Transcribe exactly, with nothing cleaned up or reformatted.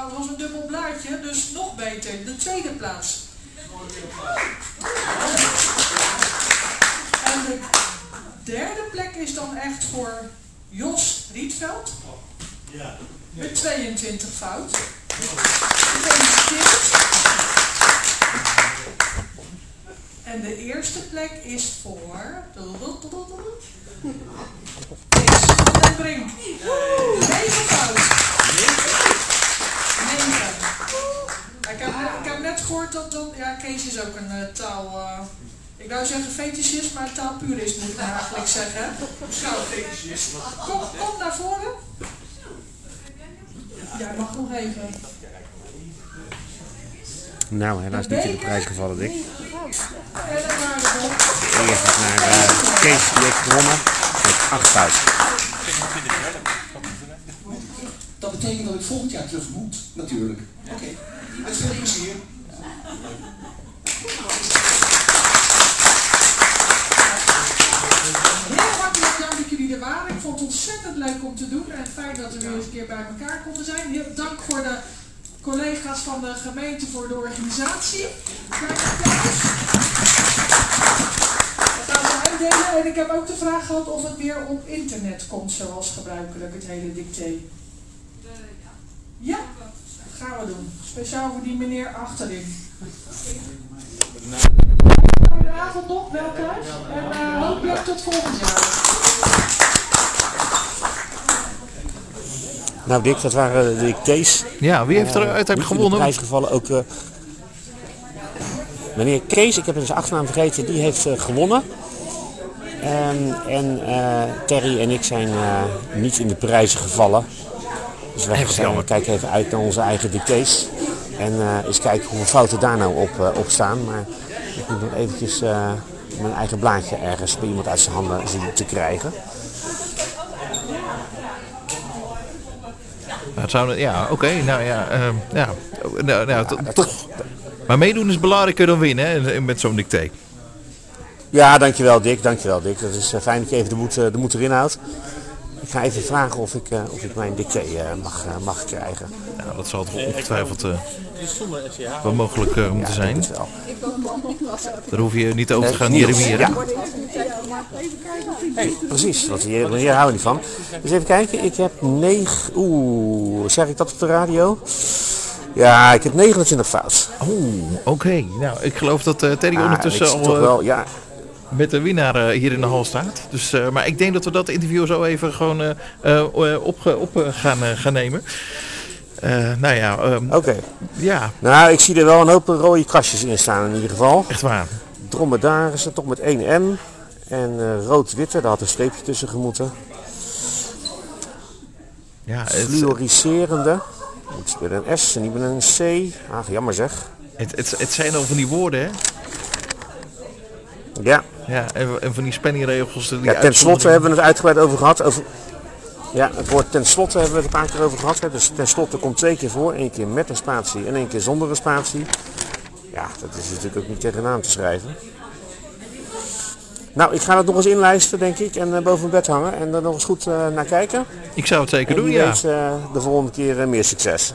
maar het was een dubbel blaadje, dus nog beter. De tweede plaats. En de derde plek is dan echt voor Jos Rietveld. Met tweeëntwintig fout. Gefeliciteerd. En de eerste plek is voor Kees van den Brink. negen fout. negen. Ik heb, ik heb net gehoord dat, dat ja, Kees is ook een uh, taal, uh, ik wou zeggen fetischist, maar taalpurist moet ik eigenlijk zeggen. Schouwfetischist. Kom, kom naar voren. Ja, mag nog even. Nou, helaas niet in de prijs gevallen, Dick. En dan waren we En je gaat naar uh, Kees, die heeft gewonnen met acht fout. Dat betekent dat ik volgend jaar terug moet, natuurlijk. Oké, okay. Met veel plezier. Heel hartelijk dank dat jullie er waren. Ik vond het ontzettend leuk om te doen en fijn dat we weer eens een keer bij elkaar konden zijn. Heel dank voor de collega's van de gemeente voor de organisatie. Klein applaus. Dat gaan we uitdelen. En ik heb ook de vraag gehad of het weer op internet komt zoals gebruikelijk, het hele dicté. Ja, dat gaan we doen. Speciaal voor die meneer achterin. Goedenavond nog, wel thuis. En uh, hopelijk tot volgend jaar. Nou Dick, dat waren de dictées. Ja, wie heeft er uh, uiteindelijk gewonnen? In de prijs gevallen ook uh, meneer Kees, ik heb zijn achternaam vergeten, die heeft uh, gewonnen. Um, en uh, Terry en ik zijn uh, niet in de prijzen gevallen. Dus wij gaan kijken even uit naar onze eigen dictées. En uh, eens kijken hoeveel fouten daar nou op, uh, op staan. Maar ik moet nog eventjes uh, mijn eigen blaadje ergens bij iemand uit zijn handen zien te krijgen. Nou, het zou, ja, oké, okay, nou ja, uh, ja, nou, nou, ja toch. Maar meedoen is belangrijker dan winnen, hè, met zo'n dicté. Ja, dankjewel Dick, dankjewel Dick. Dat is uh, fijn dat je even de moed, uh, de moed erin houdt. Ik ga even vragen of ik, uh, of ik mijn dicté uh, mag, uh, mag krijgen. Nou, dat zal toch ongetwijfeld uh, wel mogelijk uh, moeten ja, zijn. Wel. Daar hoef je niet over te gaan, uh, Jeremie. Ja. Hey, precies, want hier, hier houden we niet van. Dus even kijken, ik heb negen... Oeh, zeg ik dat op de radio? Ja, ik heb negenentwintig fout. Oeh, oké. Okay. Nou, ik geloof dat uh, Terry ah, ondertussen al... toch wel, ja. Met de winnaar uh, hier in de hal staat. Dus, uh, maar ik denk dat we dat interview zo even gewoon uh, uh, op, op uh, gaan, uh, gaan nemen. Uh, nou ja. Um, Oké. Okay. Ja. Nou, ik zie er wel een hoop rode kastjes in staan in ieder geval. Echt waar. Dromedarissen, toch met één M. En uh, rood-witte, daar had een streepje tussen gemoeten. Ja, het... Fluoriserende. Moet met een S en niet met een C. Ach, jammer zeg. Het, het, het zijn al van die woorden, hè? Ja. Ja, en, en van die spanningregels. Die ja, ten slotte hebben we het uitgebreid over gehad. Over, ja, het woord ten slotte hebben we het een paar keer over gehad. Hè. Dus ten slotte komt twee keer voor. Eén keer met een spatie en één keer zonder een spatie. Ja, dat is natuurlijk ook niet tegenaan te schrijven. Nou, ik ga dat nog eens inlijsten, denk ik. En uh, boven mijn bed hangen. En er nog eens goed uh, naar kijken. Ik zou het zeker en doen, ja. ja. Weet, uh, de volgende keer uh, meer succes.